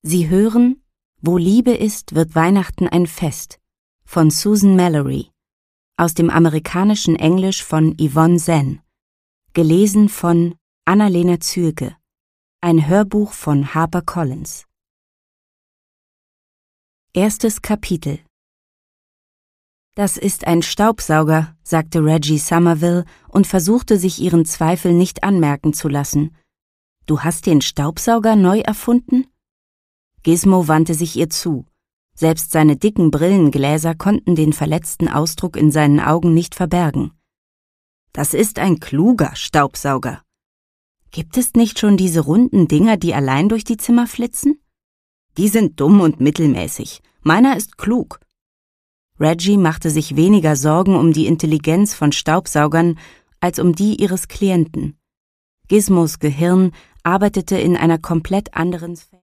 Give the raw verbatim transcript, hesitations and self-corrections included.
Sie hören »Wo Liebe ist, wird Weihnachten ein Fest« von Susan Mallory, aus dem amerikanischen Englisch von Yvonne Zen, gelesen von Annalena Zürke, ein Hörbuch von HarperCollins. Erstes Kapitel. »Das ist ein Staubsauger«, sagte Reggie Somerville und versuchte sich ihren Zweifel nicht anmerken zu lassen. »Du hast den Staubsauger neu erfunden?« Gizmo wandte sich ihr zu. Selbst seine dicken Brillengläser konnten den verletzten Ausdruck in seinen Augen nicht verbergen. »Das ist ein kluger Staubsauger. Gibt es nicht schon diese runden Dinger, die allein durch die Zimmer flitzen? Die sind dumm und mittelmäßig. Meiner ist klug.« Reggie machte sich weniger Sorgen um die Intelligenz von Staubsaugern als um die ihres Klienten. Gizmos Gehirn arbeitete in einer komplett anderen Sphäre.